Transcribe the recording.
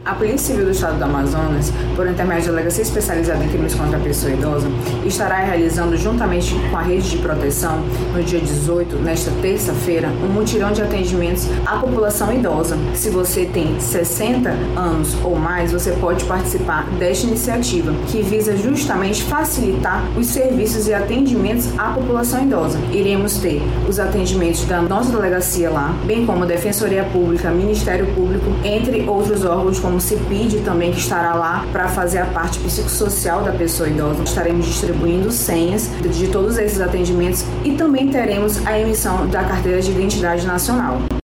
A Polícia Civil do Estado do Amazonas, por intermédio da Delegacia Especializada em Crimes contra a Pessoa Idosa, estará realizando, juntamente com a Rede de Proteção, no dia 18, nesta terça-feira, um mutirão de atendimentos à população idosa. Se você tem 60 anos ou mais, você pode participar desta iniciativa, que visa justamente facilitar os serviços e atendimentos à população idosa. Iremos ter os atendimentos da nossa delegacia lá, bem como a Defensoria Pública, Ministério Público, entre outros órgãos como o CIPID também, que estará lá para fazer a parte psicossocial da pessoa idosa. Estaremos distribuindo senhas de todos esses atendimentos e também teremos a emissão da Carteira de Identidade Nacional.